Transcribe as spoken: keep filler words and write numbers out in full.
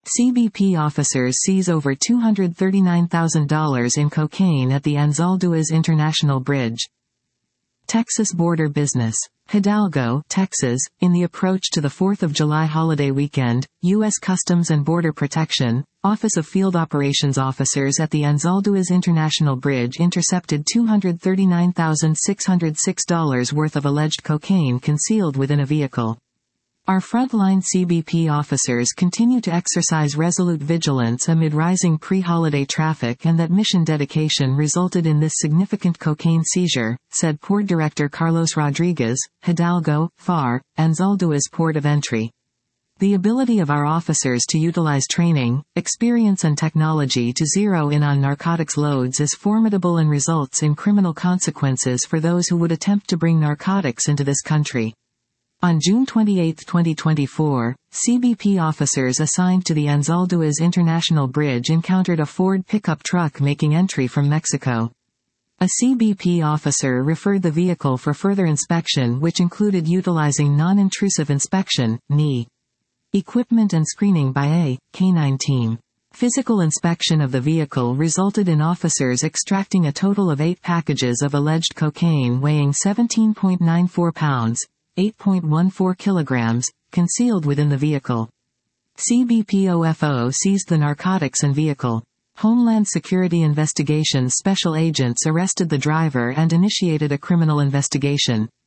C B P officers seize over two hundred thirty-nine thousand dollars in cocaine at the Anzalduas International Bridge. Texas border business. Hidalgo, Texas. In the approach to the fourth of July holiday weekend, U S Customs and Border Protection, Office of Field Operations officers at the Anzalduas International Bridge intercepted two hundred thirty-nine thousand six hundred six dollars worth of alleged cocaine concealed within a vehicle. Our frontline C B P officers continue to exercise resolute vigilance amid rising pre-holiday traffic, and that mission dedication resulted in this significant cocaine seizure, said Port Director Carlos Rodriguez, Hidalgo, F A R, Anzalduas Port of Entry. The ability of our officers to utilize training, experience and technology to zero in on narcotics loads is formidable and results in criminal consequences for those who would attempt to bring narcotics into this country. On June twenty-eighth, twenty twenty-four, C B P officers assigned to the Anzalduas International Bridge encountered a Ford pickup truck making entry from Mexico. A C B P officer referred the vehicle for further inspection, which included utilizing non-intrusive inspection, N I. equipment and screening by a K nine team. Physical inspection of the vehicle resulted in officers extracting a total of eight packages of alleged cocaine weighing seventeen point nine four pounds, eight point one four kilograms, concealed within the vehicle. C B P O F O seized the narcotics and vehicle. Homeland Security Investigations special agents arrested the driver and initiated a criminal investigation.